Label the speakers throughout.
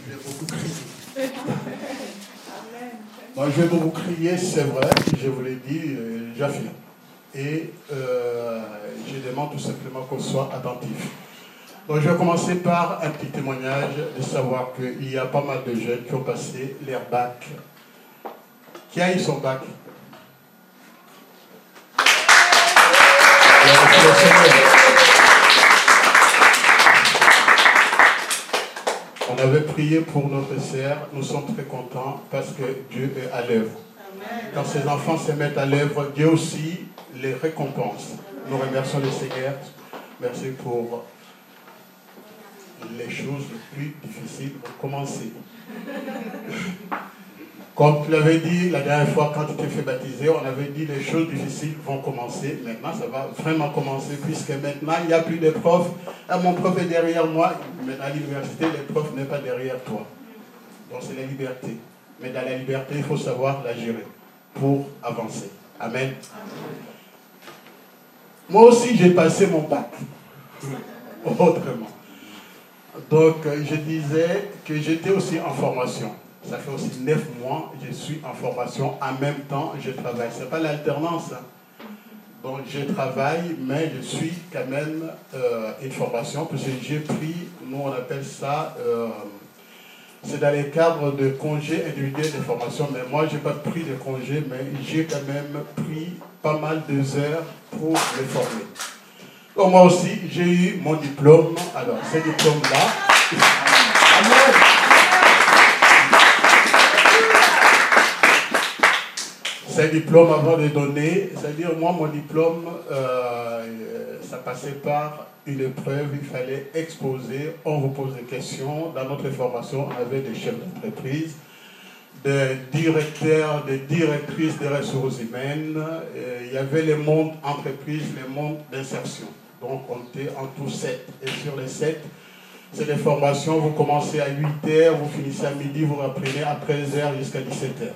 Speaker 1: vais beaucoup crier. Donc, je vais beaucoup crier, c'est vrai, je vous l'ai dit, j'affirme. Et je demande tout simplement qu'on soit attentif. Donc, je vais commencer par un petit témoignage de savoir qu'il y a pas mal de jeunes qui ont passé leur bac. Qui a eu son bac? On avait prié pour notre sœur, nous sommes très contents parce que Dieu est à l'œuvre. Quand ses enfants se mettent à l'œuvre, Dieu aussi les récompense. Nous remercions le Seigneur. Merci pour les choses les plus difficiles pour commencer. Comme tu l'avais dit la dernière fois quand tu t'es fait baptiser, on avait dit les choses difficiles vont commencer. Maintenant, ça va vraiment commencer puisque maintenant, il n'y a plus de profs. Ah, mon prof est derrière moi. Mais à l'université, le prof n'est pas derrière toi. Donc, c'est la liberté. Mais dans la liberté, il faut savoir la gérer pour avancer. Amen. Moi aussi, j'ai passé mon bac. Autrement. Donc, je disais que j'étais aussi en formation. Ça fait aussi 9 mois, je suis en formation. En même temps, je travaille. Ce n'est pas l'alternance. Donc, je travaille, mais je suis quand même une formation, parce que j'ai pris, nous on appelle ça, c'est dans les cadres de congés individuels de formation. Mais moi, je n'ai pas pris de congé, mais j'ai quand même pris pas mal d'heures pour me former. Donc, moi aussi, j'ai eu mon diplôme. Alors, ce diplôme-là... Amen. Ces diplômes avant de donner, c'est-à-dire moi mon diplôme, ça passait par une épreuve, il fallait exposer, on vous pose des questions. Dans notre formation, on avait des chefs d'entreprise, des directeurs, des directrices des ressources humaines, il y avait les mondes entreprises, les mondes d'insertion. Donc on était en tout 7. Et sur les 7, c'est des formations, vous commencez à 8h, vous finissez à midi, vous reprenez à 13h jusqu'à 17h.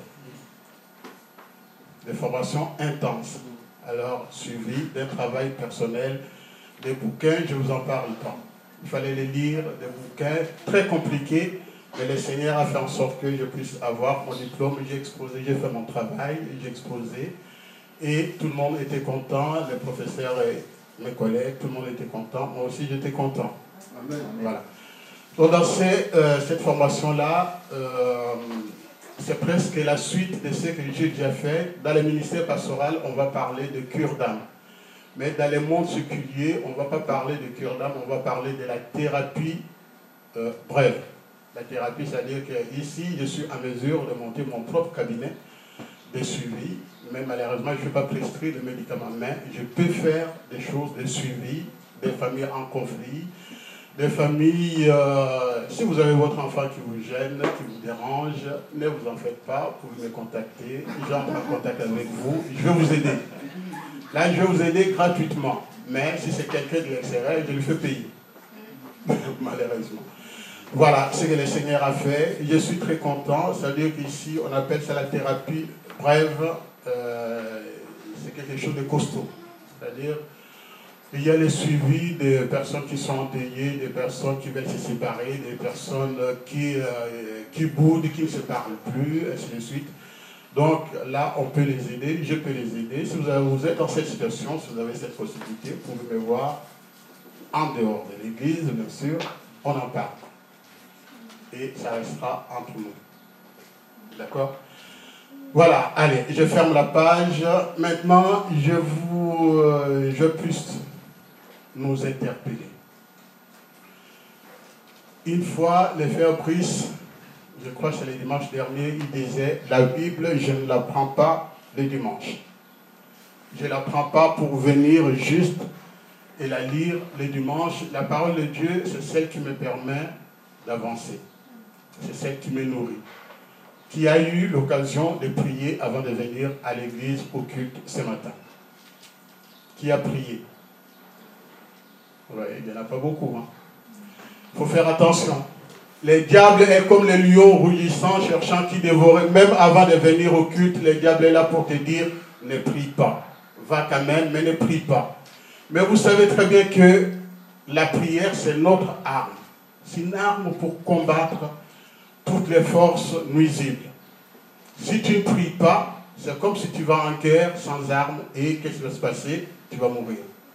Speaker 1: Des formations intenses. Alors, suivi d'un travail personnel, des bouquins, je ne vous en parle pas. Il fallait les lire, des bouquins très compliqués, mais le Seigneur a fait en sorte que je puisse avoir mon diplôme. J'ai exposé, j'ai fait mon travail, j'ai exposé, et tout le monde était content, les professeurs et mes collègues, tout le monde était content, moi aussi j'étais content. Amen. Voilà. Donc, dans cette formation-là, c'est presque la suite de ce que j'ai déjà fait. Dans le ministère pastoral, on va parler de cure d'âme. Mais dans le monde séculier, on ne va pas parler de cure d'âme, on va parler de la thérapie brève. La thérapie, c'est-à-dire qu'ici, je suis en mesure de monter mon propre cabinet de suivi. Mais malheureusement, je ne peux pas prescrire de médicaments. Mais je peux faire des choses de suivi, des familles en conflit, des familles, si vous avez votre enfant qui vous gêne, qui vous dérange, ne vous en faites pas, vous pouvez me contacter, j'entre en contact avec vous, je vais vous aider. Là, je vais vous aider gratuitement, mais si c'est quelqu'un de l'extérieur, je lui fais payer, malheureusement. Voilà ce que le Seigneur a fait, je suis très content, c'est-à-dire qu'ici, on appelle ça la thérapie brève, c'est quelque chose de costaud, c'est-à-dire il y a le suivi des personnes qui sont endeuillées, des personnes qui veulent se séparer, des personnes qui boudent, qui ne se parlent plus, ainsi de suite. Donc là, on peut les aider, je peux les aider. Si vous êtes dans cette situation, si vous avez cette possibilité, vous pouvez me voir en dehors de l'église, bien sûr, on en parle. Et ça restera entre nous. D'accord ? Voilà, allez, je ferme la page. Maintenant, je puisse nous interpeller. Une fois, le frère Brice, je crois que c'est le dimanche dernier, il disait, la Bible, je ne la prends pas le dimanche. Je ne la prends pas pour venir juste et la lire le dimanche. La parole de Dieu, c'est celle qui me permet d'avancer. C'est celle qui me nourrit. Qui a eu l'occasion de prier avant de venir à l'église au culte ce matin? Qui a prié? Oui, il n'y en a pas beaucoup. Il faut faire attention. Le diable est comme le lion rougissant, cherchant qui dévorer. Même avant de venir au culte, le diable est là pour te dire, ne prie pas. Va quand même, mais ne prie pas. Mais vous savez très bien que la prière, c'est notre arme. C'est une arme pour combattre toutes les forces nuisibles. Si tu ne pries pas, c'est comme si tu vas en guerre sans armes et qu'est-ce qui va se passer? Tu vas mourir.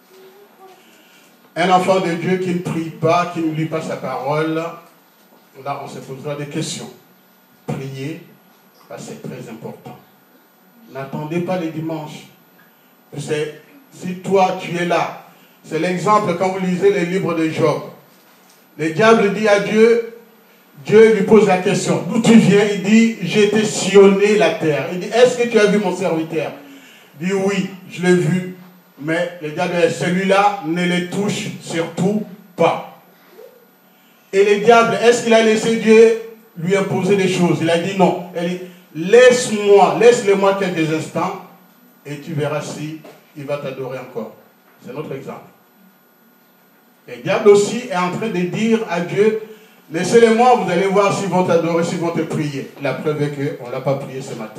Speaker 1: Un enfant de Dieu qui ne prie pas, qui ne lit pas sa parole, là on se posera des questions. Prier, c'est très important. N'attendez pas les dimanches. Si toi tu es là, c'est l'exemple quand vous lisez les livres de Job. Le diable dit à Dieu, Dieu lui pose la question, d'où tu viens? Il dit, j'ai été sillonner la terre. Il dit, est-ce que tu as vu mon serviteur? Il dit, oui, je l'ai vu. Mais le diable dit, celui-là ne les touche surtout pas. Et le diable, est-ce qu'il a laissé Dieu lui imposer des choses? Il a dit non. Il dit, laisse-le-moi quelques instants et tu verras si il va t'adorer encore. C'est notre exemple. Le diable aussi est en train de dire à Dieu, laissez-les-moi, vous allez voir s'ils vont t'adorer, s'ils vont te prier. La preuve est qu'on ne l'a pas prié ce matin.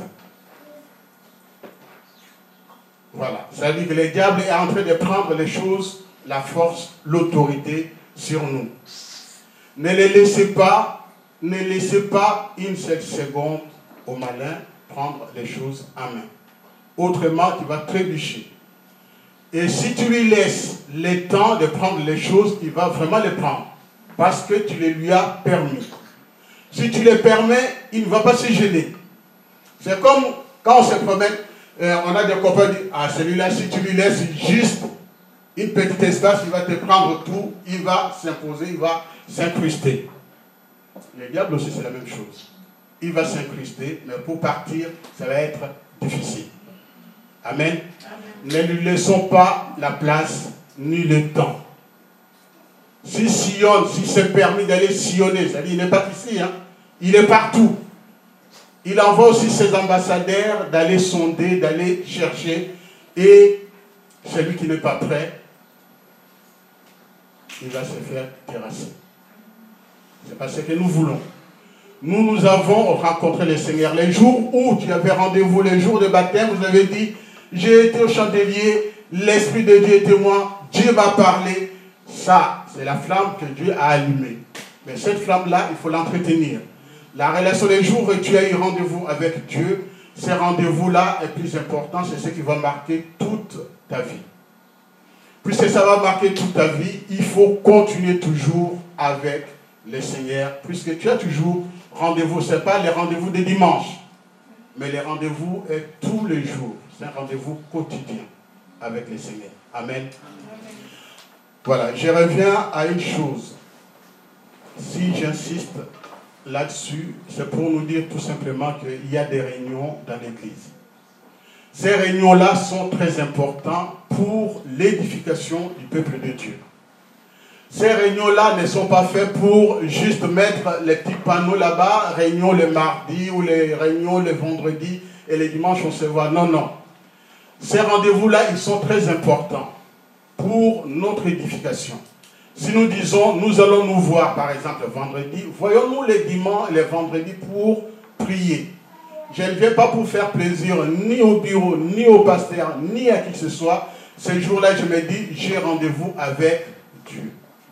Speaker 1: Voilà. Ça veut dire que le diable est en train de prendre les choses, la force, l'autorité sur nous. Ne laissez pas une seule seconde au malin prendre les choses en main. Autrement, tu vas trébucher. Et si tu lui laisses le temps de prendre les choses, il va vraiment les prendre. Parce que tu les lui as permis. Si tu les permets, il ne va pas se gêner. C'est comme quand on se promène, on a des copains qui disent, ah celui-là, si tu lui laisses juste une petite espace, il va te prendre tout, il va s'imposer, il va s'incruster. Le diable aussi, c'est la même chose. Il va s'incruster, mais pour partir, ça va être difficile. Amen. Amen. Ne lui laissons pas la place ni le temps. S'il sillonne, s'il s'est permis d'aller sillonner, c'est-à-dire il n'est pas ici, hein, il est partout. Il envoie aussi ses ambassadeurs d'aller sonder, d'aller chercher, et celui qui n'est pas prêt, il va se faire terrasser. C'est pas ce que nous voulons. Nous avons rencontré le Seigneur. Les jours où tu avais rendez-vous, les jours de baptême, vous avez dit, j'ai été au chandelier, l'Esprit de Dieu est témoin, Dieu m'a parlé. Ça, c'est la flamme que Dieu a allumée. Mais cette flamme-là, il faut l'entretenir. La relation des jours où tu as eu rendez-vous avec Dieu, ces rendez-vous-là est plus important, c'est ce qui va marquer toute ta vie. Puisque ça va marquer toute ta vie, il faut continuer toujours avec le Seigneur, puisque tu as toujours rendez-vous. Ce n'est pas les rendez-vous des dimanches, mais les rendez-vous est tous les jours. C'est un rendez-vous quotidien avec le Seigneur. Amen. Amen. Voilà, je reviens à une chose. Si j'insiste là-dessus, c'est pour nous dire tout simplement qu'il y a des réunions dans l'Église. Ces réunions-là sont très importantes pour l'édification du peuple de Dieu. Ces réunions-là ne sont pas faites pour juste mettre les petits panneaux là-bas, réunion le mardi ou les réunions le vendredi et les dimanches on se voit. Non, non. Ces rendez-vous-là, ils sont très importants pour notre édification. Si nous disons, nous allons nous voir par exemple vendredi, voyons-nous les dimanches, les vendredis pour prier. Je ne viens pas pour faire plaisir ni au bureau, ni au pasteur, ni à qui que ce soit. Ces jours-là, je me dis, j'ai rendez-vous avec Dieu.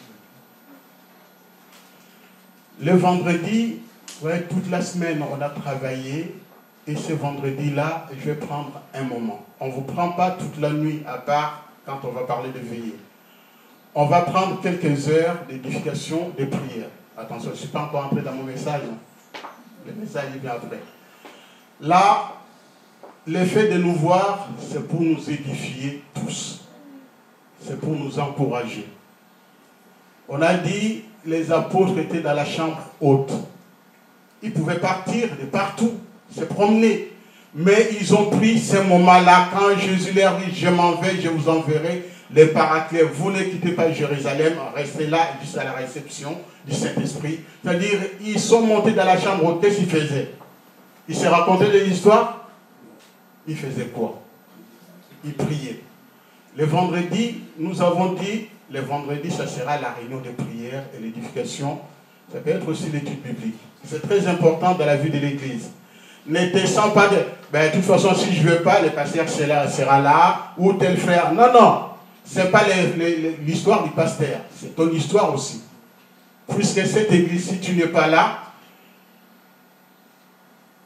Speaker 1: Le vendredi, ouais, toute la semaine, on a travaillé. Et ce vendredi-là, je vais prendre un moment. On ne vous prend pas toute la nuit, à part quand on va parler de veillée. On va prendre quelques heures d'édification, de prière. Attention, je ne suis pas encore entré dans mon message. Le message est bien après. Là, le fait de nous voir, c'est pour nous édifier tous. C'est pour nous encourager. On a dit, les apôtres étaient dans la chambre haute. Ils pouvaient partir de partout, se promener. Mais ils ont pris ce moment-là, quand Jésus leur dit, je m'en vais, je vous enverrai les paraclètes. Vous ne quittez pas Jérusalem, restez là jusqu'à la réception du Saint-Esprit. C'est-à-dire, ils sont montés dans la chambre haute, qu'est-ce qu'ils faisaient? Ils se racontaient des histoires. Ils faisaient quoi? Ils priaient. Le vendredi, nous avons dit, le vendredi, ça sera la réunion de prière et l'édification. Ça peut être aussi l'étude biblique. C'est très important dans la vie de l'Église. Ne descends pas de... Ben, de toute façon, si je ne veux pas, le pasteur sera là, ou tel frère. Non, non. Ce n'est pas l'histoire du pasteur. C'est ton histoire aussi. Puisque cette église, si tu n'es pas là,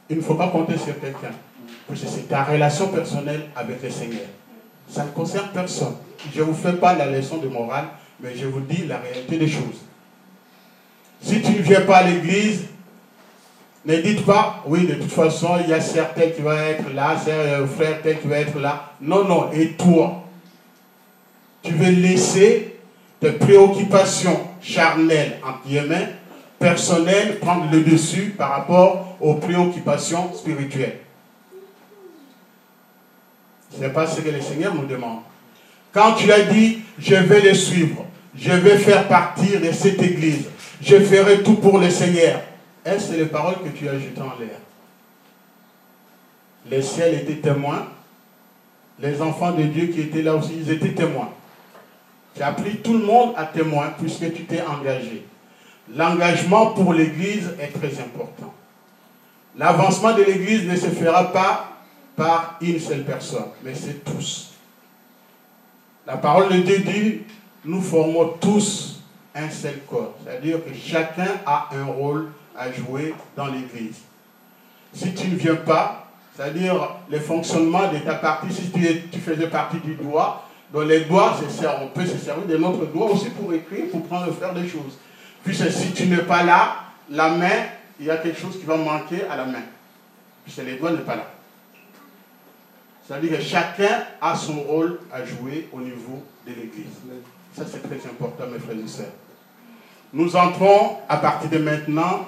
Speaker 1: il ne faut pas compter sur quelqu'un. Parce que c'est ta relation personnelle avec le Seigneur. Ça ne concerne personne. Je ne vous fais pas la leçon de morale, mais je vous dis la réalité des choses. Si tu ne viens pas à l'église, ne dites pas, oui, de toute façon, il y a certains qui vont être là, c'est un frère tel qui va être là. Non, non, et toi, tu veux laisser tes préoccupations charnelles, entre guillemets, personnelles, prendre le dessus par rapport aux préoccupations spirituelles. Ce n'est pas ce que le Seigneur nous demande. Quand tu as dit, je vais les suivre, je vais faire partir de cette église, je ferai tout pour le Seigneur, est-ce les paroles que tu as jetées en l'air? Les ciels étaient témoins, les enfants de Dieu qui étaient là aussi, ils étaient témoins. Tu as pris tout le monde à témoin puisque tu t'es engagé. L'engagement pour l'église est très important. L'avancement de l'église ne se fera pas par une seule personne, mais c'est tous. La parole de Dieu dit, nous formons tous un seul corps. C'est-à-dire que chacun a un rôle à jouer dans l'église. Si tu ne viens pas, c'est-à-dire le fonctionnement de ta partie, si tu faisais partie du doigt, dans les doigts, on peut se servir de notre doigt aussi pour écrire, pour prendre faire des choses. Puis si tu n'es pas là, la main, il y a quelque chose qui va manquer à la main. Puis les doigts n'est pas là. C'est-à-dire que chacun a son rôle à jouer au niveau de l'église. Ça, c'est très important, mes frères et sœurs. Nous entrons, à partir de maintenant,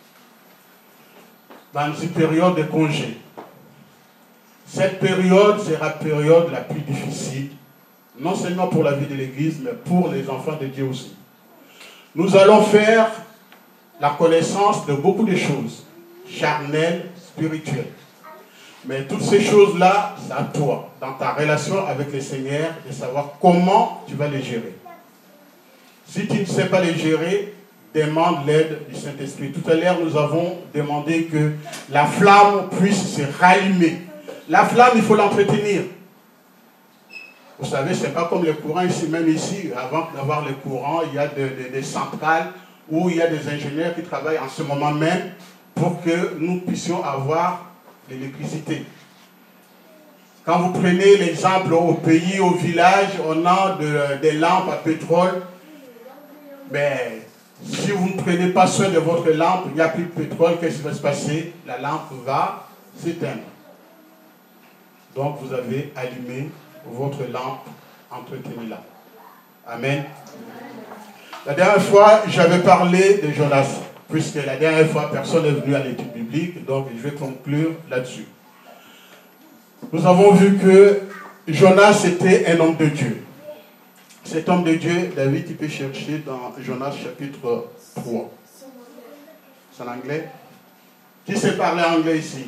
Speaker 1: dans une période de congé. Cette période sera la période la plus difficile, non seulement pour la vie de l'église, mais pour les enfants de Dieu aussi. Nous allons faire la connaissance de beaucoup de choses, charnelles, spirituelles. Mais toutes ces choses-là, c'est à toi, dans ta relation avec le Seigneur, de savoir comment tu vas les gérer. Si tu ne sais pas les gérer, demande l'aide du Saint-Esprit. Tout à l'heure, nous avons demandé que la flamme puisse se rallumer. La flamme, il faut l'entretenir. Vous savez, ce n'est pas comme le courant ici, même ici, avant d'avoir le courant, il y a des centrales où il y a des ingénieurs qui travaillent en ce moment même pour que nous puissions avoir l'électricité. Quand vous prenez l'exemple au pays, au village, on a des lampes à pétrole, mais si vous ne prenez pas soin de votre lampe, il n'y a plus de pétrole, qu'est-ce qui va se passer? La lampe va s'éteindre. Donc vous avez allumé votre lampe, entretenez-la. Amen. La dernière fois, j'avais parlé de Jonas, puisque la dernière fois, personne n'est venu à l'étude biblique, donc je vais conclure là-dessus. Nous avons vu que Jonas était un homme de Dieu. Cet homme de Dieu, David, il peut chercher dans Jonas chapitre 3. C'est en anglais? Qui sait parler anglais ici?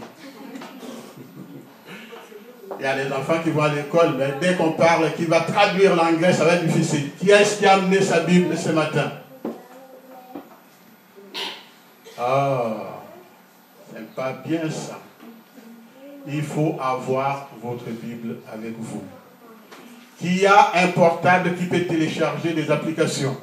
Speaker 1: Il y a des enfants qui vont à l'école, mais dès qu'on parle, qui va traduire l'anglais, ça va être difficile. Qui est-ce qui a amené sa Bible ce matin? Ah, c'est pas bien ça. Il faut avoir votre Bible avec vous. Qui a un portable qui peut télécharger des applications?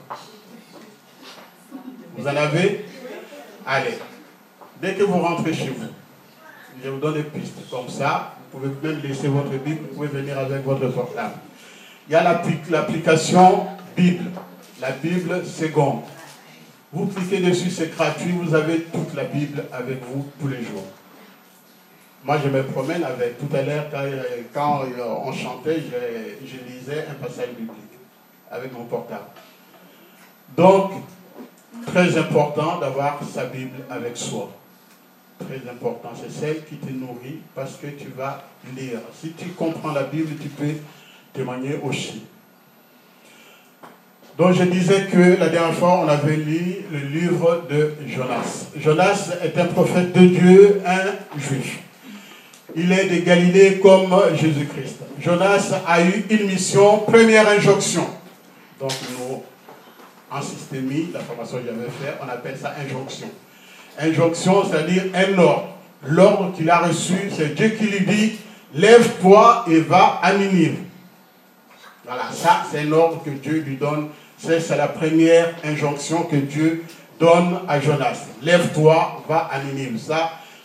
Speaker 1: Vous en avez? Allez. Dès que vous rentrez chez vous, je vous donne des pistes. Comme ça, vous pouvez même laisser votre Bible, vous pouvez venir avec votre portable. Il y a l'application Bible. La Bible seconde. Vous cliquez dessus, c'est gratuit, vous avez toute la Bible avec vous tous les jours. Moi, je me promène avec, tout à l'heure, quand on chantait, je lisais un passage biblique avec mon portable. Donc, très important d'avoir sa Bible avec soi. Très important, c'est celle qui te nourrit parce que tu vas lire. Si tu comprends la Bible, tu peux témoigner aussi. Donc, je disais que la dernière fois, on avait lu le livre de Jonas. Jonas est un prophète de Dieu, un juif. Il est de Galilée comme Jésus-Christ. Jonas a eu une mission, première injonction. Donc nous, en systémie, la formation que j'avais faite, on appelle ça injonction. Injonction, c'est-à-dire un ordre. L'ordre qu'il a reçu, c'est Dieu qui lui dit, lève-toi et va à Ninive. Voilà, ça c'est un ordre que Dieu lui donne. C'est la première injonction que Dieu donne à Jonas. Lève-toi, va à Ninive. Ça,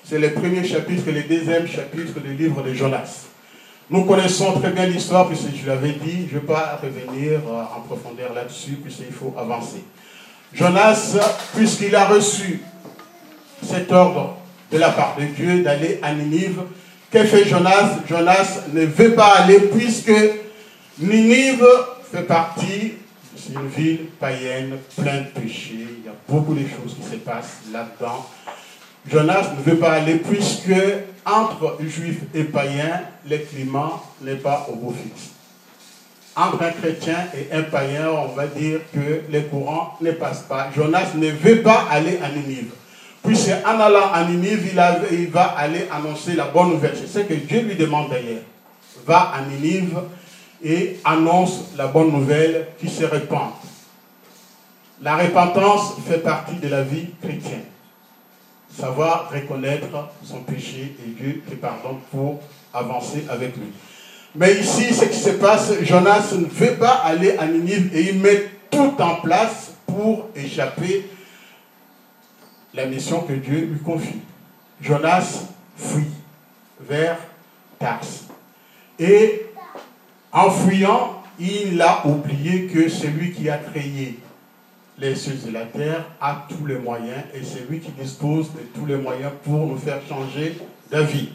Speaker 1: C'est le premier chapitre et le deuxième chapitre du livre de Jonas. Nous connaissons très bien l'histoire, puisque je l'avais dit, je ne vais pas revenir en profondeur là-dessus, puisqu'il faut avancer. Jonas, puisqu'il a reçu cet ordre de la part de Dieu d'aller à Ninive, que fait Jonas? Jonas ne veut pas aller, puisque Ninive fait partie d'une ville païenne, pleine de péchés. Il y a beaucoup de choses qui se passent là-dedans. Jonas ne veut pas aller puisque entre juifs et païens, le climat n'est pas au beau fixe. Entre un chrétien et un païen, on va dire que les courants ne passent pas. Jonas ne veut pas aller à Ninive. Puisque en allant à Ninive, il va aller annoncer la bonne nouvelle. C'est ce que Dieu lui demande d'ailleurs. Va à Ninive et annonce la bonne nouvelle qui se répand. La repentance fait partie de la vie chrétienne. Savoir reconnaître son péché et Dieu te pardonne pour avancer avec lui. Mais ici, ce qui se passe, Jonas ne veut pas aller à Ninive et il met tout en place pour échapper la mission que Dieu lui confie. Jonas fuit vers Tarse. Et en fuyant, il a oublié que celui qui a créé les cieux et la terre a tous les moyens et c'est lui qui dispose de tous les moyens pour nous faire changer d'avis.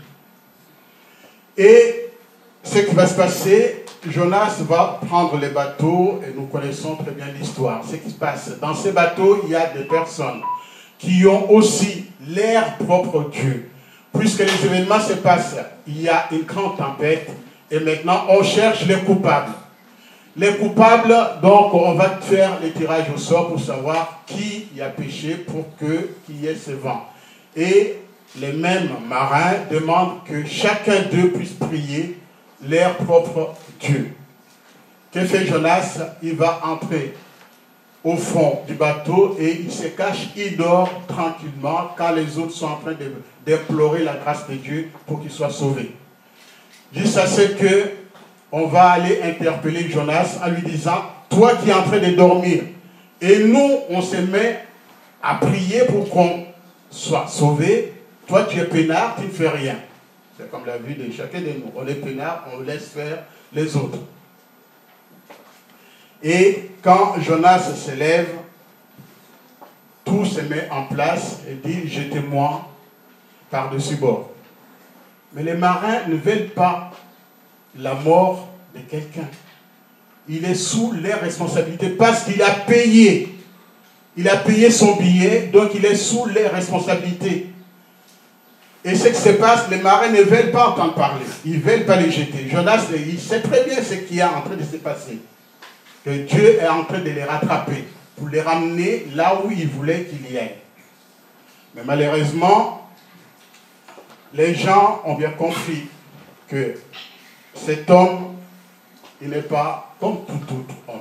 Speaker 1: Et ce qui va se passer, Jonas va prendre les bateaux et nous connaissons très bien l'histoire. Ce qui se passe, dans ces bateaux, il y a des personnes qui ont aussi leur propre Dieu. Puisque les événements se passent, il y a une grande tempête et maintenant on cherche les coupables. Les coupables, donc on va faire les tirages au sort pour savoir qui a péché pour qu'il y ait ce vent. Et les mêmes marins demandent que chacun d'eux puisse prier leur propre Dieu. Que fait Jonas? Il va entrer au fond du bateau et il se cache, il dort tranquillement quand les autres sont en train d'implorer la grâce de Dieu pour qu'il soit sauvé. Jusqu'à ce que on va aller interpeller Jonas en lui disant, toi qui es en train de dormir, et nous, on se met à prier pour qu'on soit sauvé, toi tu es peinard, tu ne fais rien. C'est comme la vie de chacun de nous. On est peinard, on laisse faire les autres. Et quand Jonas se lève, tout se met en place et dit, jetez-moi par-dessus bord. Mais les marins ne veulent pas la mort de quelqu'un. Il est sous les responsabilités parce qu'il a payé. Il a payé son billet, donc il est sous les responsabilités. Et ce qui se passe, les marins ne veulent pas entendre parler. Ils ne veulent pas les jeter. Jonas, il sait très bien ce qui est en train de se passer. Que Dieu est en train de les rattraper pour les ramener là où il voulait qu'il y aille. Mais malheureusement, les gens ont bien compris que cet homme, il n'est pas comme tout autre homme.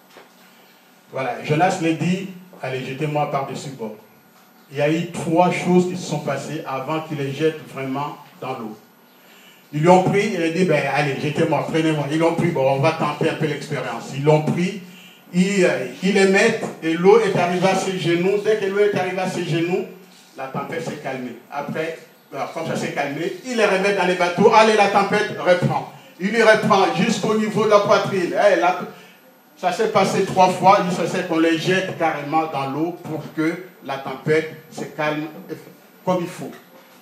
Speaker 1: Voilà, Jonas le dit, allez, jetez-moi par-dessus bord. Il y a eu 3 choses qui se sont passées avant qu'il les jette vraiment dans l'eau. Ils lui ont pris, il a dit, ben allez, jetez-moi, prenez-moi. Ils l'ont pris, bon, on va tenter un peu l'expérience. Ils l'ont pris, ils les mettent et l'eau est arrivée à ses genoux. Dès que l'eau est arrivée à ses genoux, la tempête s'est calmée. Après, comme ça s'est calmé, ils les remettent dans les bateaux. Allez, la tempête reprend. Il les reprend jusqu'au niveau de la poitrine. Ça s'est passé 3 fois. Il se sait qu'on les jette carrément dans l'eau pour que la tempête se calme comme il faut.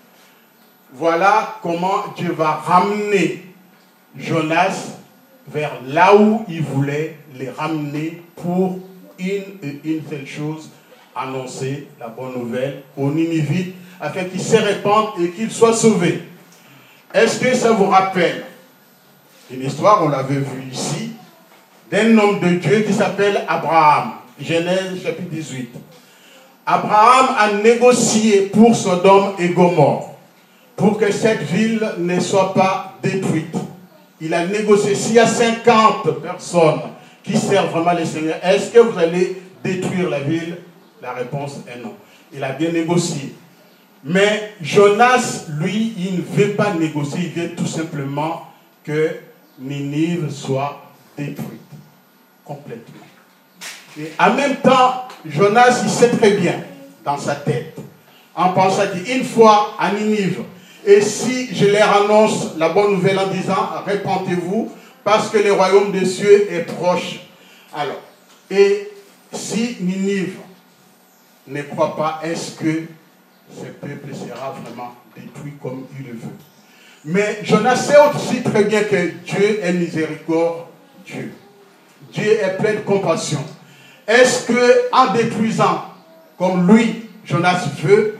Speaker 1: Voilà comment Dieu va ramener Jonas vers là où il voulait les ramener pour une seule chose, annoncer la bonne nouvelle aux Ninivites afin qu'ils se répandent et qu'ils soient sauvés. Est-ce que ça vous rappelle une histoire, on l'avait vue ici, d'un homme de Dieu qui s'appelle Abraham, Genèse chapitre 18. Abraham a négocié pour Sodome et Gomorrhe, pour que cette ville ne soit pas détruite. Il a négocié, s'il y a 50 personnes qui servent vraiment les seigneurs, est-ce que vous allez détruire la ville? La réponse est non. Il a bien négocié. Mais Jonas, lui, il ne veut pas négocier, il veut tout simplement que Ninive soit détruite complètement. Et en même temps, Jonas, il sait très bien dans sa tête en pensant qu'une fois à Ninive, et si je leur annonce la bonne nouvelle en disant, répentez-vous, parce que le royaume des cieux est proche. Alors, et si Ninive ne croit pas, est-ce que ce peuple sera vraiment détruit comme il le veut? Mais Jonas sait aussi très bien que Dieu est miséricordieux. Dieu est plein de compassion. Est-ce qu'en détruisant, comme lui, Jonas veut,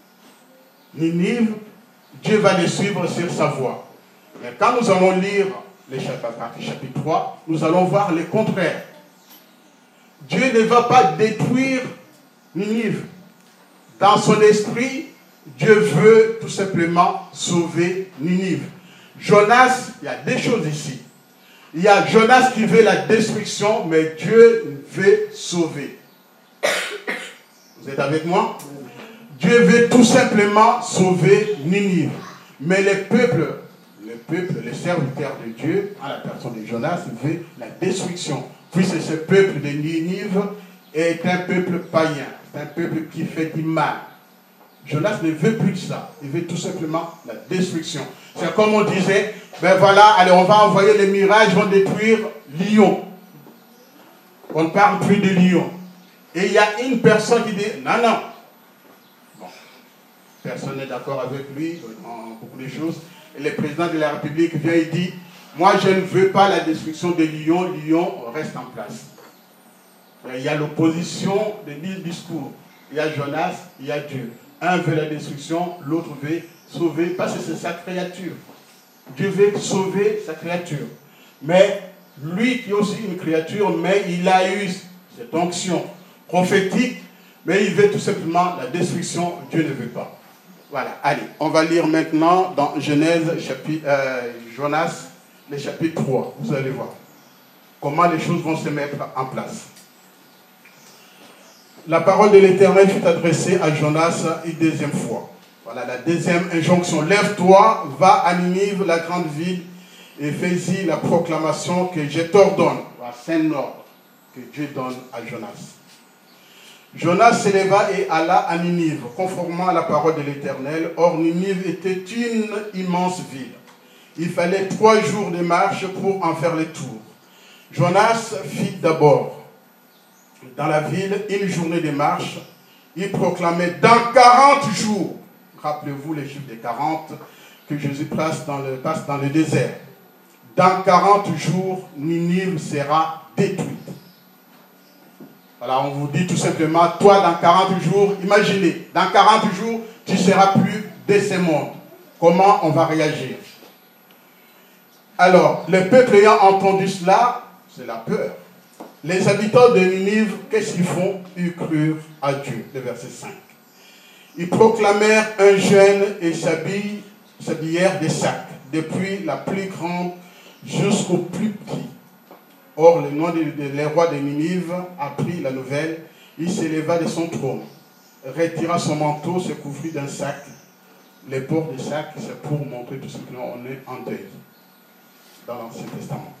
Speaker 1: Ninive, Dieu va les suivre sur sa voie? Mais quand nous allons lire le chapitre 3, nous allons voir le contraire. Dieu ne va pas détruire Ninive. Dans son esprit, Dieu veut tout simplement sauver Ninive. Jonas, il y a deux choses ici. Il y a Jonas qui veut la destruction, mais Dieu veut sauver. Vous êtes avec moi? Dieu veut tout simplement sauver Ninive. Mais le peuple, le serviteur de Dieu, à la personne de Jonas, veut la destruction. Puisque ce peuple de Ninive est un peuple païen. C'est un peuple qui fait du mal. Jonas ne veut plus de ça. Il veut tout simplement la destruction. C'est comme on disait, ben voilà, allez, on va envoyer les mirages, vont détruire Lyon. On ne parle plus de Lyon. Et il y a une personne qui dit, non, non. Bon, personne n'est d'accord avec lui dans beaucoup de choses. Et le président de la République vient et dit, moi je ne veux pas la destruction de Lyon, Lyon reste en place. Il y a l'opposition de 10 discours. Il y a Jonas, il y a Dieu. Un veut la destruction, l'autre veut sauver, parce que c'est sa créature. Dieu veut sauver sa créature. Mais lui qui est aussi une créature, mais il a eu cette onction prophétique, mais il veut tout simplement la destruction, Dieu ne veut pas. Voilà, allez, on va lire maintenant dans Genèse, Jonas, le chapitre 3. Vous allez voir comment les choses vont se mettre en place. La parole de l'Éternel fut adressée à Jonas une deuxième fois. Voilà la deuxième injonction. Lève-toi, va à Ninive, la grande ville, et fais-y la proclamation que je t'ordonne. Voilà, c'est un ordre que Dieu donne à Jonas. Jonas s'éleva et alla à Ninive, conformément à la parole de l'Éternel. Or, Ninive était une immense ville. Il fallait 3 jours de marche pour en faire le tour. Jonas fit d'abord dans la ville une journée de marche. Il proclamait dans 40 jours, rappelez-vous les chiffres des 40 que Jésus passe dans le désert. Dans 40 jours, Ninive sera détruite. Voilà, on vous dit tout simplement, toi dans 40 jours, imaginez, dans 40 jours, tu ne seras plus de ce monde. Comment on va réagir? Alors, le peuple ayant entendu cela, c'est la peur. Les habitants de Ninive, qu'est-ce qu'ils font? Ils crurent à Dieu. Le verset 5. Ils proclamèrent un jeûne et s'habillèrent des sacs, depuis la plus grande jusqu'au plus petit. Or, le roi de Ninive apprit la nouvelle. Il s'éleva de son trône, retira son manteau, se couvrit d'un sac. Les bords du sac, c'est pour montrer tout simplement qu'on est en deuil dans l'Ancien Testament.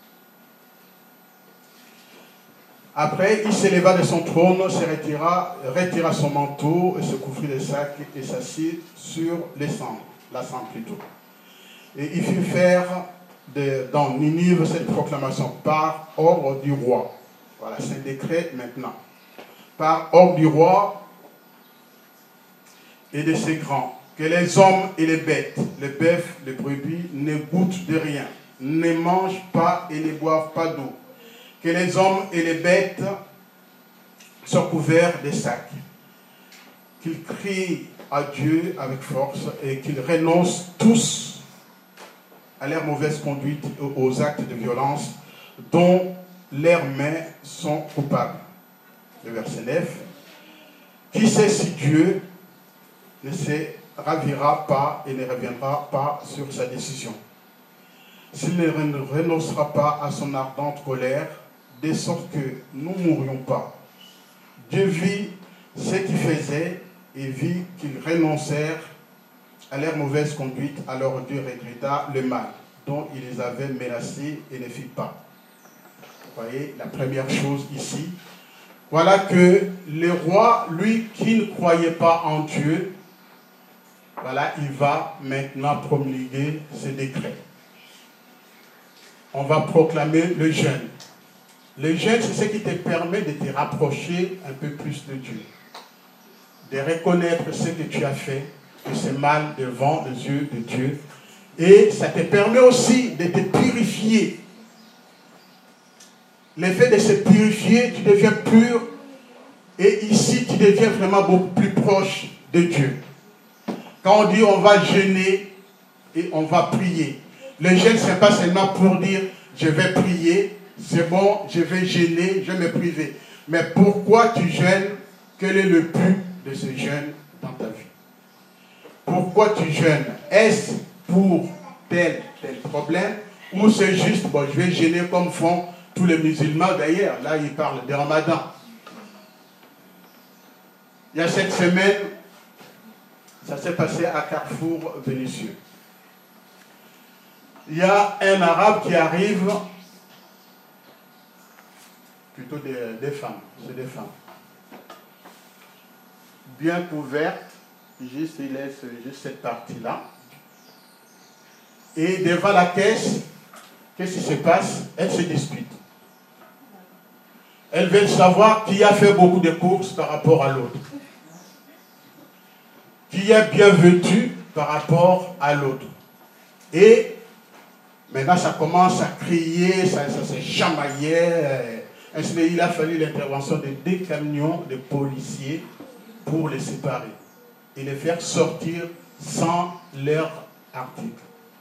Speaker 1: Après, il s'éleva de son trône, retira son manteau, et se couvrit de sac et s'assit sur la cendre plutôt. Et il fit faire dans Ninive cette proclamation par ordre du roi. Voilà, c'est un décret maintenant. Par ordre du roi et de ses grands, que les hommes et les bêtes, les bœufs, les brebis, ne goûtent de rien, ne mangent pas et ne boivent pas d'eau. Que les hommes et les bêtes soient couverts de sacs. Qu'ils crient à Dieu avec force et qu'ils renoncent tous à leur mauvaise conduite et aux actes de violence dont leurs mains sont coupables. Le verset 9. Qui sait si Dieu ne se ravira pas et ne reviendra pas sur sa décision? S'il ne renoncera pas à son ardente colère, de sorte que nous ne mourions pas. Dieu vit ce qu'ils faisaient et vit qu'ils renoncèrent à leur mauvaise conduite. Alors Dieu regretta le mal dont il les avait menacés et ne fit pas. Vous voyez, la première chose ici, Voilà que le roi, lui qui ne croyait pas en Dieu, voilà, il va maintenant promulguer ce décret. On va proclamer le jeûne. Le jeûne, c'est ce qui te permet de te rapprocher un peu plus de Dieu. De reconnaître ce que tu as fait, que c'est mal devant les yeux de Dieu. Et ça te permet aussi de te purifier. Le fait de se purifier, tu deviens pur. Et ici, tu deviens vraiment beaucoup plus proche de Dieu. Quand on dit on va jeûner et on va prier. Le jeûne, ce n'est pas seulement pour dire je vais prier, c'est bon, je vais jeûner, je vais me priver. Mais pourquoi tu jeûnes? Quel est le but de ce jeûne dans ta vie? Pourquoi tu jeûnes? Est-ce pour tel problème? Ou c'est juste, bon, je vais jeûner comme font tous les musulmans d'ailleurs? Là, ils parlent de Ramadan. Il y a cette semaine, ça s'est passé à Carrefour Vénitieux. Il y a un arabe qui arrive, plutôt des femmes, c'est des femmes, bien couvertes, juste il laisse juste cette partie-là. Et devant la caisse, qu'est-ce qui se passe? Elles se disputent. Elles veulent savoir qui a fait beaucoup de courses par rapport à l'autre. Qui est bien vêtu par rapport à l'autre. Et maintenant, ça commence à crier, ça se chamaillait. Il a fallu l'intervention de 2 camions de policiers pour les séparer et les faire sortir sans leur article.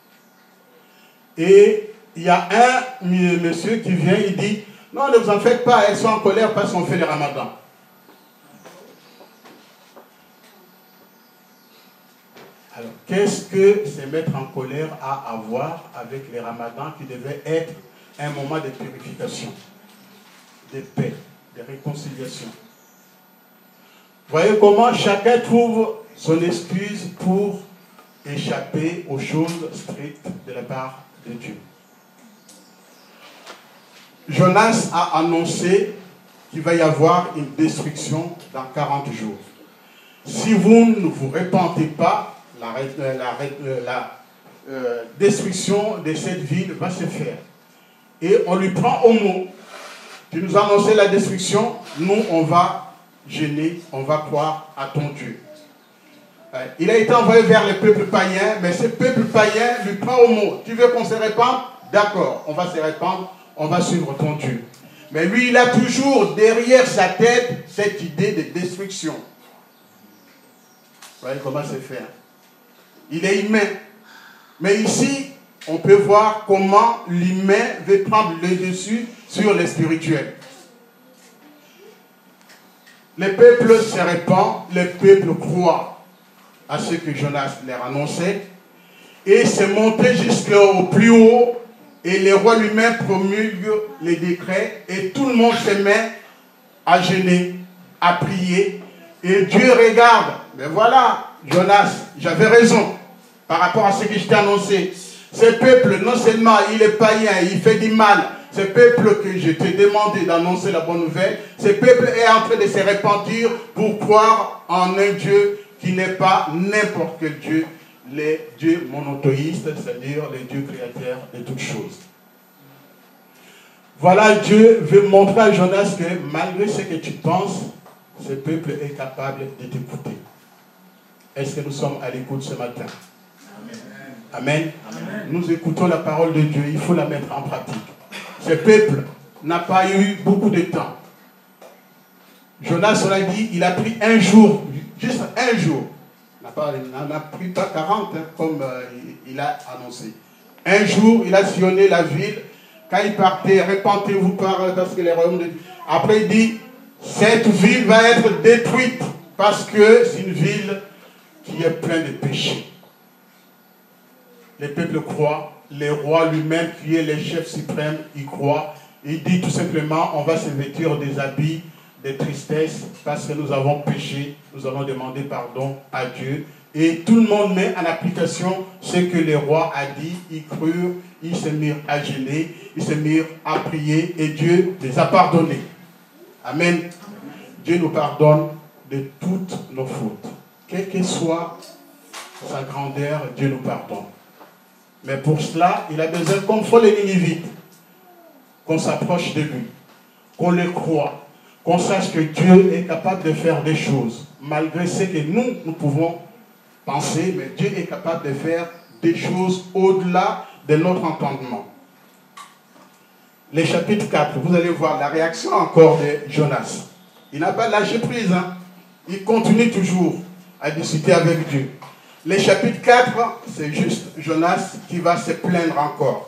Speaker 1: Et il y a un monsieur qui vient, il dit « Non, ne vous en faites pas, elles sont en colère parce qu'on fait le ramadan. » Alors, qu'est-ce que se mettre en colère a à voir avec les ramadans qui devaient être un moment de purification, de paix, de réconciliation? Voyez comment chacun trouve son excuse pour échapper aux choses strictes de la part de Dieu. Jonas a annoncé qu'il va y avoir une destruction dans 40 jours. Si vous ne vous repentez pas, la destruction de cette ville va se faire. Et on lui prend au mot. Tu nous as annoncé la destruction, nous on va jeûner, on va croire à ton Dieu. Il a été envoyé vers les peuples païens, mais ces peuples païens lui prend au mot. Tu veux qu'on se répande? D'accord, on va se répandre, on va suivre ton Dieu. Mais lui, il a toujours derrière sa tête cette idée de destruction. Vous voyez comment c'est fait? Il est humain. Mais ici, on peut voir comment l'humain veut prendre le dessus sur le spirituel. Le peuple se répand, le peuple croit à ce que Jonas leur annonçait. Et c'est monté jusqu'au plus haut. Et le roi lui-même promulgue les décrets. Et tout le monde se met à jeûner, à prier. Et Dieu regarde. Mais voilà, Jonas, j'avais raison par rapport à ce que je t'ai annoncé. Ce peuple, non seulement il est païen, il fait du mal. Ce peuple que je t'ai demandé d'annoncer la bonne nouvelle, ce peuple est en train de se repentir pour croire en un Dieu qui n'est pas n'importe quel Dieu, le Dieu monothéiste, c'est-à-dire le Dieu créateur de toutes choses. Voilà, Dieu veut montrer à Jonas que malgré ce que tu penses, ce peuple est capable de t'écouter. Est-ce que nous sommes à l'écoute ce matin? Amen. Amen. Nous écoutons la parole de Dieu, il faut la mettre en pratique. Ce peuple n'a pas eu beaucoup de temps. Jonas, on l'a dit, il a pris un jour, juste un jour. Il n'en a pris pas 40, comme il a annoncé. Un jour, il a sillonné la ville. Quand il partait, répentez-vous parce que les royaumes de Dieu. Après, il dit, cette ville va être détruite parce que c'est une ville qui est pleine de péchés. Les peuples croient, le roi lui-même, qui est le chef suprême, il croit. Il dit tout simplement, on va se vêtir des habits de tristesse parce que nous avons péché, nous allons demander pardon à Dieu. Et tout le monde met en application ce que le roi a dit. Ils crurent, ils se mirent à jeûner, ils se mirent à prier et Dieu les a pardonnés. Amen. Dieu nous pardonne de toutes nos fautes. Quelle que soit sa grandeur, Dieu nous pardonne. Mais pour cela, il a besoin qu'on fasse les Ninivites, qu'on s'approche de lui, qu'on le croie, qu'on sache que Dieu est capable de faire des choses, malgré ce que nous pouvons penser, mais Dieu est capable de faire des choses au-delà de notre entendement. Le chapitre 4, vous allez voir la réaction encore de Jonas. Il n'a pas lâché prise, hein. Il continue toujours à discuter avec Dieu. Le chapitre 4, c'est juste Jonas qui va se plaindre encore.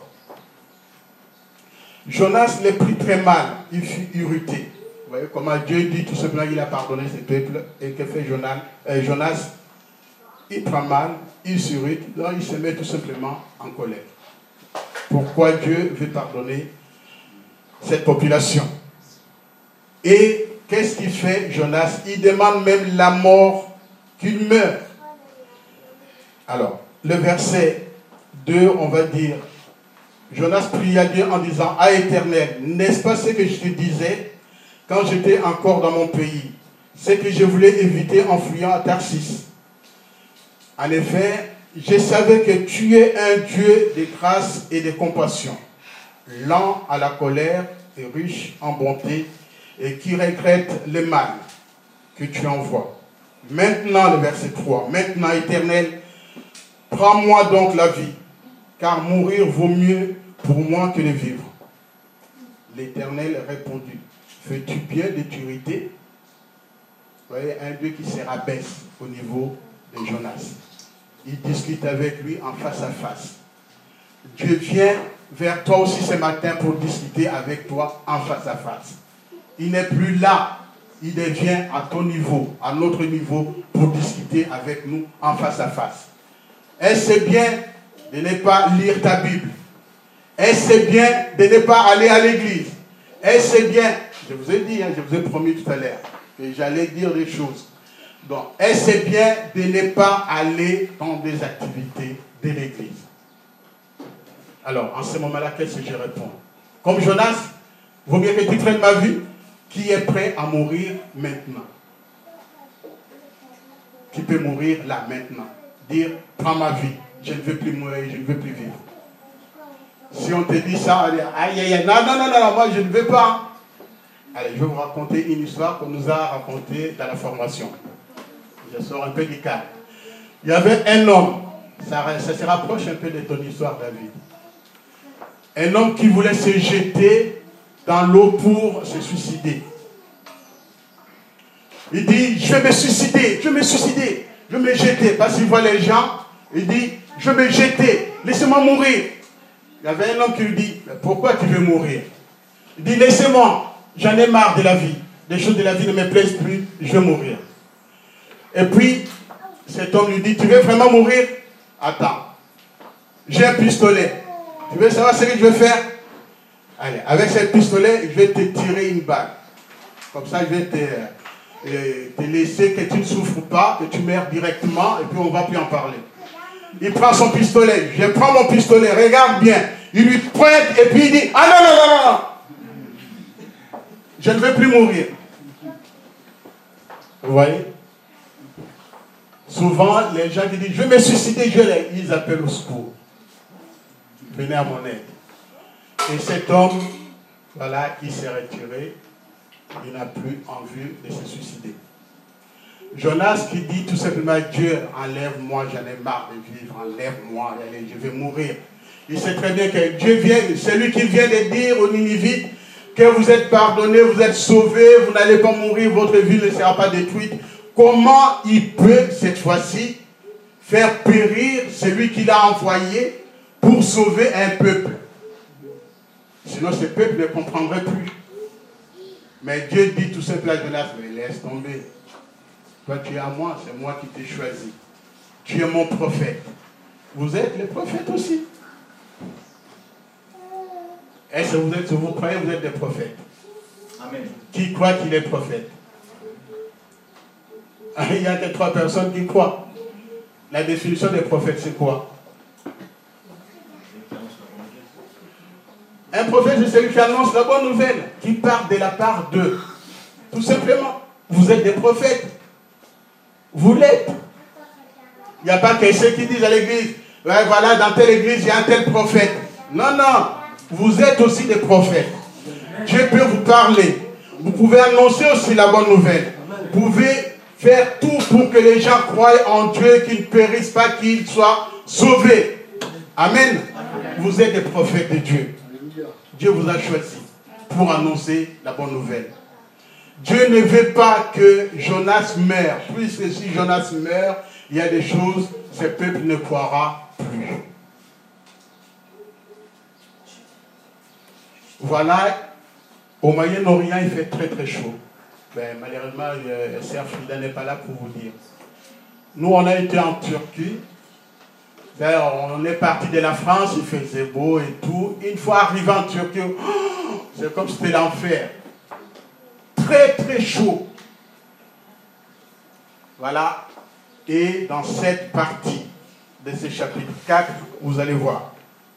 Speaker 1: Jonas l'est pris très mal, il fut irrité. Vous voyez comment Dieu dit tout simplement qu'il a pardonné ses peuples. Et que fait Jonas? Il prend mal, il s'irrite, donc il se met tout simplement en colère. Pourquoi Dieu veut pardonner cette population? Et qu'est-ce qu'il fait, Jonas? Il demande même la mort, qu'il meure. Alors, le verset 2, on va dire, Jonas pria Dieu en disant, ah Éternel, n'est-ce pas ce que je te disais quand j'étais encore dans mon pays, ce que je voulais éviter en fuyant à Tarsis? En effet, je savais que tu es un Dieu de grâce et de compassion, lent à la colère et riche en bonté, et qui regrette le mal que tu envoies. Maintenant, le verset 3, maintenant, Éternel, prends-moi donc la vie, car mourir vaut mieux pour moi que de vivre. L'Éternel répondit, fais-tu bien de t'irriter? Vous voyez, un Dieu qui se rabaisse au niveau de Jonas. Il discute avec lui en face à face. Dieu vient vers toi aussi ce matin pour discuter avec toi en face à face. Il n'est plus là. Il devient à ton niveau, à notre niveau, pour discuter avec nous en face à face. Est-ce bien de ne pas lire ta Bible? Est-ce bien de ne pas aller à l'église? Est-ce bien, je vous ai dit, je vous ai promis tout à l'heure que j'allais dire des choses. Donc, est-ce bien de ne pas aller dans des activités de l'église? Alors, en ce moment-là, qu'est-ce que je réponds? Comme Jonas, vaut mieux que tu prennes ma vie. Qui est prêt à mourir maintenant? Qui peut mourir là, maintenant? Dire, prends ma vie, je ne veux plus mourir, je ne veux plus vivre. Si on te dit ça, on va dire, aïe, aïe, aïe, non, moi je ne veux pas. Allez, je vais vous raconter une histoire qu'on nous a racontée dans la formation. Je sors un peu du cadre. Il y avait un homme, ça se rapproche un peu de ton histoire, David. Un homme qui voulait se jeter dans l'eau pour se suicider. Il dit, je vais me suicider, je vais me jeter. Parce qu'il voit les gens, il dit, je vais me jeter, laissez-moi mourir. Il y avait un homme qui lui dit, mais pourquoi tu veux mourir? Il dit, laissez-moi, j'en ai marre de la vie. Les choses de la vie ne me plaisent plus, je vais mourir. Et puis, cet homme lui dit, tu veux vraiment mourir? Attends, j'ai un pistolet. Tu veux savoir ce que je vais faire? Allez, avec ce pistolet, je vais te tirer une balle. Comme ça, je vais te laisser que tu ne souffres pas, que tu meurs directement, et puis on ne va plus en parler. Il prend son pistolet. Je prends mon pistolet, regarde bien. Il lui pointe et puis il dit, ah non. Je ne veux plus mourir. Vous voyez? Souvent, les gens qui disent, je vais me suicider, ils appellent au secours. Venez à mon aide. Et cet homme, voilà, il s'est retiré. Il n'a plus envie de se suicider. Jonas qui dit tout simplement, Dieu, enlève-moi, j'en ai marre de vivre, enlève-moi, allez, je vais mourir. Il sait très bien que Dieu vient, c'est lui qui vient de dire aux Ninivites que vous êtes pardonnés, vous êtes sauvés, vous n'allez pas mourir, votre vie ne sera pas détruite. Comment il peut, cette fois-ci, faire périr celui qu'il a envoyé pour sauver un peuple? Sinon, ce peuple ne comprendrait plus. Mais Dieu dit tout simplement à Jonas, mais laisse tomber. Toi, tu es à moi, c'est moi qui t'ai choisi. Tu es mon prophète. Vous êtes les prophètes aussi. Est-ce que vous croyez que vous êtes des prophètes? Amen. Qui croit qu'il est prophète? Il y a que 3 personnes qui croient. La définition des prophètes, c'est quoi? Un prophète, c'est celui qui annonce la bonne nouvelle, qui part de la part d'eux. Tout simplement. Vous êtes des prophètes. Vous l'êtes. Il n'y a pas que ceux qui disent à l'église, ouais, voilà, dans telle église, il y a un tel prophète. Non, non. Vous êtes aussi des prophètes. Dieu peut vous parler. Vous pouvez annoncer aussi la bonne nouvelle. Vous pouvez faire tout pour que les gens croient en Dieu, qu'ils ne périssent pas, qu'ils soient sauvés. Amen. Vous êtes des prophètes de Dieu. Dieu vous a choisi pour annoncer la bonne nouvelle. Dieu ne veut pas que Jonas meure. Puisque si Jonas meurt, il y a des choses, ce peuple ne croira plus. Voilà, au Moyen-Orient, il fait très très chaud. Ben, malheureusement, Sœur Frida n'est pas là pour vous dire. Nous, on a été en Turquie. Ben, on est parti de la France, il faisait beau et tout. Une fois arrivé en Turquie, c'est comme si c'était l'enfer. Très très chaud. Voilà. Et dans cette partie de ce chapitre 4, vous allez voir.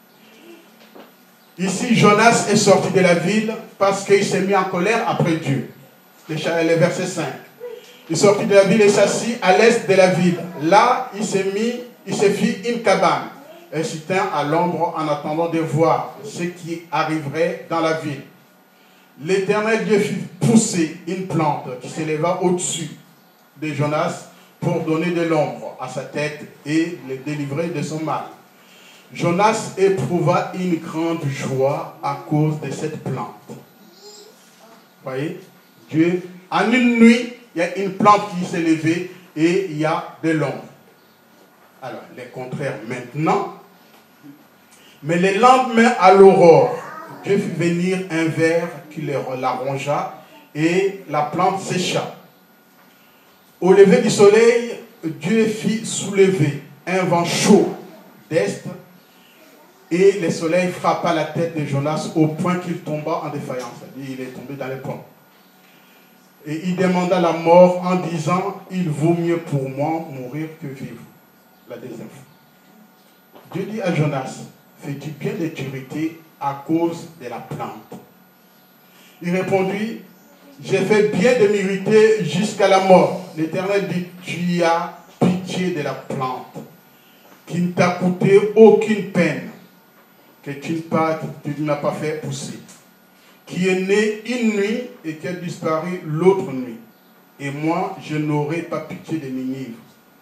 Speaker 1: Ici, Jonas est sorti de la ville parce qu'il s'est mis en colère après Dieu. Le verset 5. Il est sorti de la ville et s'assit à l'est de la ville. Là, il s'est fit une cabane et s'y tint à l'ombre en attendant de voir ce qui arriverait dans la ville. L'Éternel Dieu fit pousser une plante qui s'éleva au-dessus de Jonas pour donner de l'ombre à sa tête et le délivrer de son mal. Jonas éprouva une grande joie à cause de cette plante. Vous voyez, Dieu, en une nuit, il y a une plante qui s'est levée et il y a de l'ombre. Alors, le contraire maintenant. Mais le lendemain à l'aurore, Dieu fit venir un ver qui la rongea et la plante sécha. Au lever du soleil, Dieu fit soulever un vent chaud d'est et le soleil frappa la tête de Jonas au point qu'il tomba en défaillance. C'est-à-dire, il est tombé dans les pommes. Et il demanda la mort en disant, il vaut mieux pour moi mourir que vivre. La deuxième fois. Dieu dit à Jonas, fais-tu bien de t'irriter à cause de la plante? Il répondit, j'ai fait bien de m'irriter jusqu'à la mort. L'Éternel dit, tu as pitié de la plante, qui ne t'a coûté aucune peine, que tu n'as pas fait pousser, qui est née une nuit et qui a disparu l'autre nuit. Et moi, je n'aurai pas pitié de Ninive,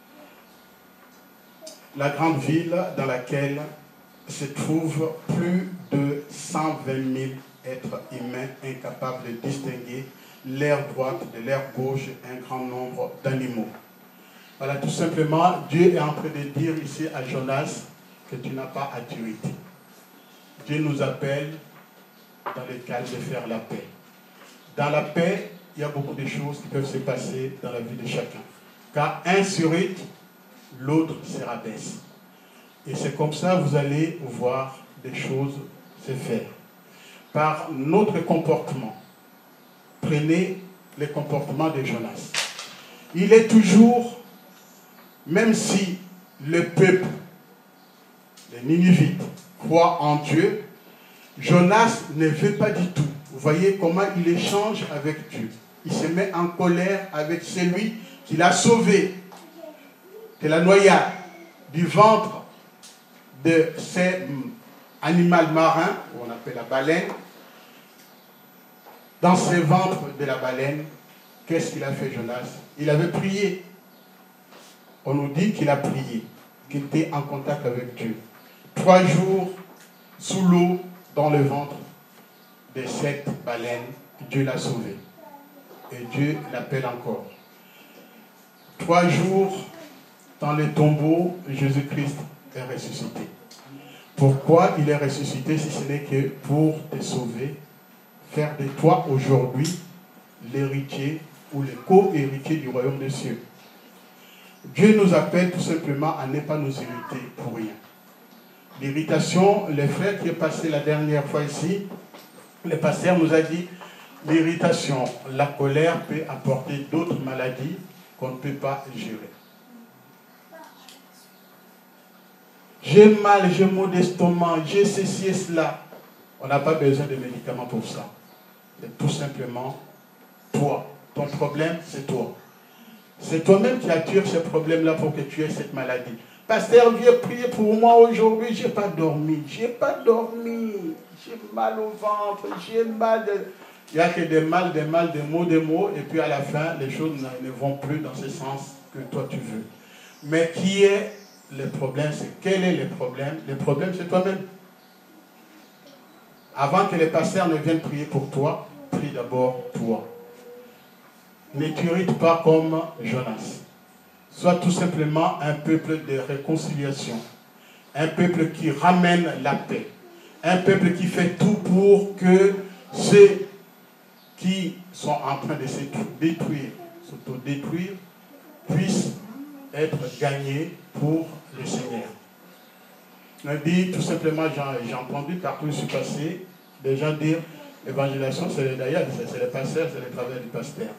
Speaker 1: la grande ville dans laquelle se trouvent plus de 120 000 êtres humains incapables de distinguer l'air droite de l'air gauche, un grand nombre d'animaux. Voilà, tout simplement, Dieu est en train de dire ici à Jonas que tu n'as pas à t'irriter. Dieu nous appelle dans le cadre de faire la paix. Dans la paix, il y a beaucoup de choses qui peuvent se passer dans la vie de chacun. Car un s'irrite, l'autre se rabaisse. Et c'est comme ça que vous allez voir des choses se faire. Par notre comportement. Prenez le comportement de Jonas. Il est toujours, même si le peuple, les Ninivites, croient en Dieu, Jonas ne veut pas du tout. Vous voyez comment il échange avec Dieu. Il se met en colère avec celui qui l'a sauvé de la noyade, du ventre de cet animal marin, qu'on appelle la baleine. Dans ce ventre de la baleine, qu'est-ce qu'il a fait Jonas? Il avait prié. On nous dit qu'il a prié, qu'il était en contact avec Dieu. 3 jours sous l'eau, dans le ventre de cette baleine, Dieu l'a sauvé. Et Dieu l'appelle encore. 3 jours dans le tombeau, Jésus-Christ est ressuscité. Pourquoi il est ressuscité si ce n'est que pour te sauver, faire de toi aujourd'hui l'héritier ou le co-héritier du royaume des cieux. Dieu nous appelle tout simplement à ne pas nous irriter pour rien. L'irritation, le frère qui est passé la dernière fois ici, le pasteur nous a dit, l'irritation, la colère peut apporter d'autres maladies qu'on ne peut pas gérer. J'ai mal, j'ai maux d'estomac, j'ai ceci et cela. On n'a pas besoin de médicaments pour ça. C'est tout simplement toi, Ton problème, c'est toi. C'est toi-même qui attire ce problème-là pour que tu aies cette maladie. Pasteur, viens prier pour moi aujourd'hui. Je n'ai pas dormi. J'ai mal au ventre. J'ai mal de... Il n'y a que des mal, des mots. Et puis à la fin, les choses ne vont plus dans ce sens que toi tu veux. Mais qui est le problème? C'est quel est le problème? Le problème, c'est toi-même. Avant que les pasteurs ne viennent prier pour toi, prie d'abord toi. Ne t'irrite pas comme Jonas. Sois tout simplement un peuple de réconciliation. Un peuple qui ramène la paix. Un peuple qui fait tout pour que ceux qui sont en train de se détruire, s'autodétruire, puissent être gagnés pour le Seigneur. On dit tout simplement, j'ai entendu partout où je suis passé, des gens dire, l'évangélisation, c'est les pasteurs, c'est le travail du pasteur.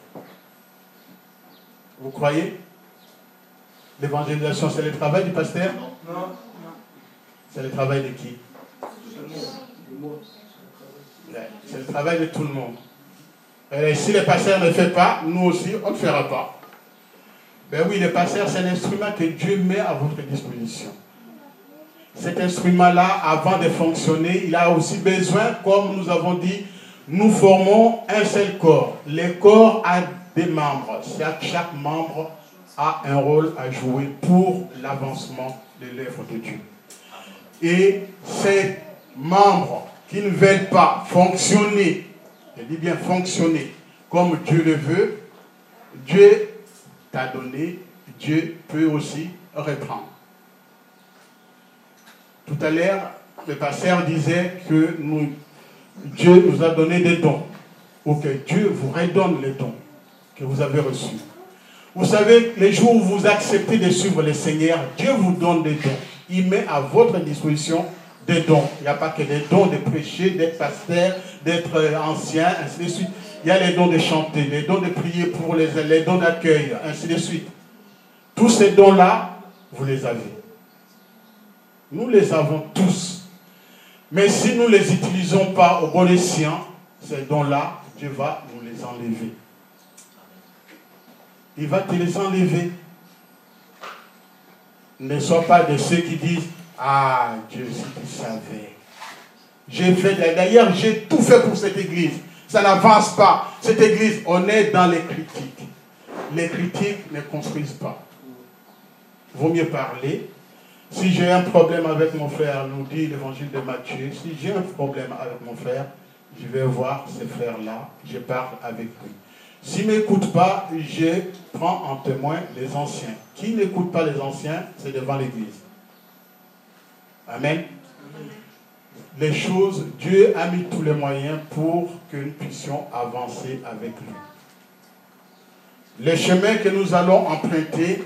Speaker 1: Vous croyez? L'évangélisation, c'est le travail du pasteur? Non. C'est le travail de qui? C'est le travail de tout le monde. Et si le pasteur ne fait pas, nous aussi, on ne fera pas. Ben oui, le pasteur, c'est un instrument que Dieu met à votre disposition. Cet instrument-là, avant de fonctionner, il a aussi besoin, comme nous avons dit, nous formons un seul corps. Le corps a des membres. Chaque membre a un rôle à jouer pour l'avancement de l'œuvre de Dieu. Et ces membres qui ne veulent pas fonctionner, je dis bien fonctionner comme Dieu le veut, Dieu t'a donné, Dieu peut aussi reprendre. Tout à l'heure, le pasteur disait que Dieu nous a donné des dons, ou que Dieu vous redonne les dons que vous avez reçus. Vous savez, les jours où vous acceptez de suivre le Seigneur, Dieu vous donne des dons. Il met à votre disposition des dons. Il n'y a pas que des dons de prêcher, d'être pasteur, d'être ancien, ainsi de suite. Il y a les dons de chanter, les dons de prier pour les dons d'accueil, ainsi de suite. Tous ces dons-là, vous les avez. Nous les avons tous. Mais si nous ne les utilisons pas au bon escient, ces dons-là, Dieu va nous les enlever. Il va te les enlever. Ne sois pas de ceux qui disent « Ah, Dieu, si tu savais. D'ailleurs, j'ai tout fait pour cette église. Ça n'avance pas. Cette église, on est dans les critiques. Les critiques ne construisent pas. Vaut mieux parler. Si j'ai un problème avec mon frère, nous dit l'évangile de Matthieu, si j'ai un problème avec mon frère, je vais voir ce frère-là, je parle avec lui. S'il ne m'écoute pas, je prends en témoin les anciens. Qui n'écoute pas les anciens, c'est devant l'église. Amen. Les choses, Dieu a mis tous les moyens pour que nous puissions avancer avec lui. Les chemins que nous allons emprunter,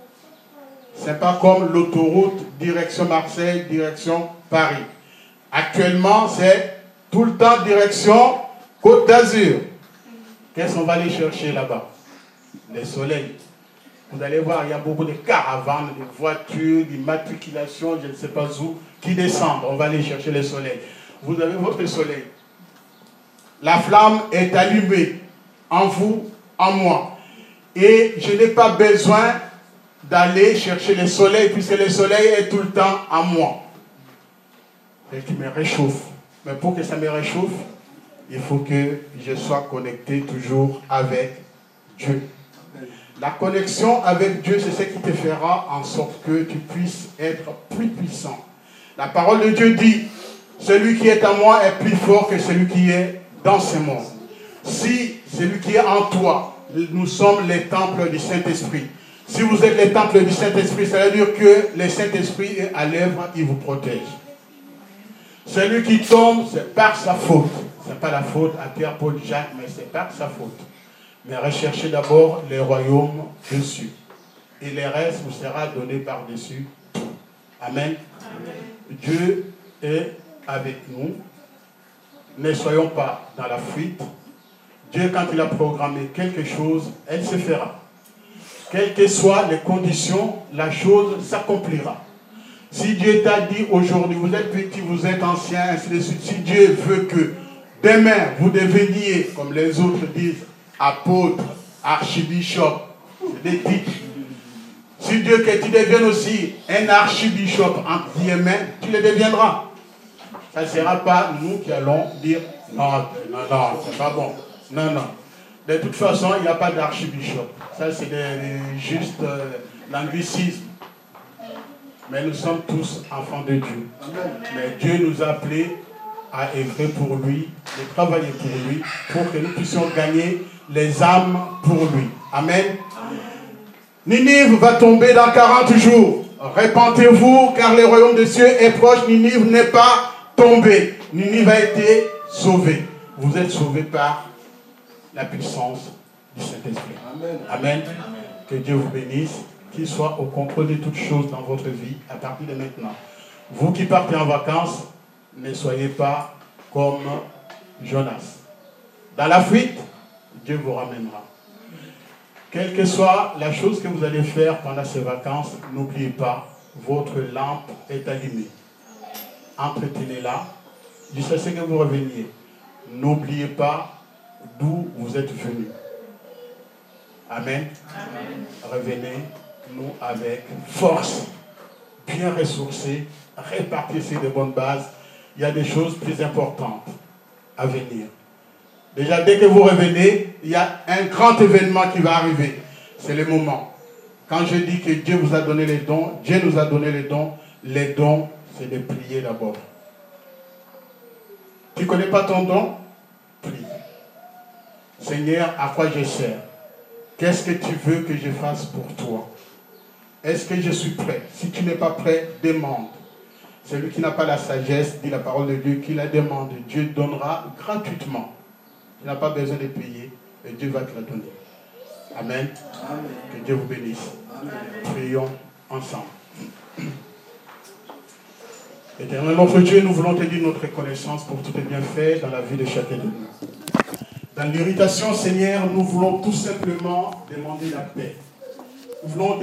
Speaker 1: ce n'est pas comme l'autoroute direction Marseille, direction Paris. Actuellement, c'est tout le temps direction Côte d'Azur. Qu'est-ce qu'on va aller chercher là-bas? Le soleil. Vous allez voir, il y a beaucoup de caravanes, de voitures, d'immatriculations, je ne sais pas où, qui descendent. On va aller chercher le soleil. Vous avez votre soleil. La flamme est allumée en vous, en moi. Et je n'ai pas besoin d'aller chercher le soleil, puisque le soleil est tout le temps en moi. Et qui me réchauffe. Mais pour que ça me réchauffe, il faut que je sois connecté toujours avec Dieu. La connexion avec Dieu, c'est ce qui te fera en sorte que tu puisses être plus puissant. La parole de Dieu dit, celui qui est en moi est plus fort que celui qui est dans ce monde. Si celui qui est en toi, nous sommes les temples du Saint-Esprit. Si vous êtes les temples du Saint-Esprit, ça veut dire que le Saint-Esprit est à l'œuvre, il vous protège. Celui qui tombe, c'est par sa faute. Ce n'est pas la faute à Pierre, Paul, Jacques, mais c'est par sa faute. Mais recherchez d'abord les royaumes dessus. Et le reste vous sera donné par-dessus. Amen. Amen. Dieu est avec nous. Ne soyons pas dans la fuite. Dieu, quand il a programmé quelque chose, elle se fera. Quelles que soient les conditions, la chose s'accomplira. Si Dieu t'a dit aujourd'hui, vous êtes petit, vous êtes ancien, ainsi de suite, si Dieu veut que demain vous deveniez, comme les autres disent, apôtres, archibishop. C'est des titres. Si Dieu que tu deviennes aussi un archibishop, entre guillemets, tu le deviendras. Ça ne sera pas nous qui allons dire non, non, non, c'est pas bon. Non, non. De toute façon, il n'y a pas d'archibishop. Ça, c'est juste l'anglicisme. Mais nous sommes tous enfants de Dieu. Mais Dieu nous a appelés à œuvrer pour lui, de travailler pour lui, pour que nous puissions gagner les âmes pour lui. Amen. Ninive va tomber dans 40 jours. Répentez-vous, car le royaume des cieux est proche. Ninive n'est pas tombé. Ninive a été sauvé. Vous êtes sauvés par la puissance du Saint-Esprit. Amen. Amen. Que Dieu vous bénisse, qu'il soit au contrôle de toutes choses dans votre vie à partir de maintenant. Vous qui partez en vacances, ne soyez pas comme Jonas. Dans la fuite, Dieu vous ramènera. Quelle que soit la chose que vous allez faire pendant ces vacances, n'oubliez pas, votre lampe est allumée. Entretenez-la jusqu'à ce que vous reveniez. N'oubliez pas d'où vous êtes venus. Amen. Amen. Revenez-nous avec force, bien ressourcés, répartissez de bonnes bases. Il y a des choses plus importantes à venir. Déjà, dès que vous revenez, il y a un grand événement qui va arriver. C'est le moment. Quand je dis que Dieu vous a donné les dons, Dieu nous a donné les dons. Les dons, c'est de prier d'abord. Tu ne connais pas ton don? Prie. Seigneur, à quoi je sers? Qu'est-ce que tu veux que je fasse pour toi? Est-ce que je suis prêt? Si tu n'es pas prêt, demande. Celui qui n'a pas la sagesse, dit la parole de Dieu, qui la demande, Dieu donnera gratuitement. Tu n'as pas besoin de payer, et Dieu va te la donner. Amen. Amen. Que Dieu vous bénisse. Amen. Prions ensemble. Éternel notre Dieu, nous voulons te dire notre reconnaissance pour tous tes bienfaits dans la vie de chacun de nous. Dans l'irritation, Seigneur, nous voulons tout simplement demander la paix. Nous voulons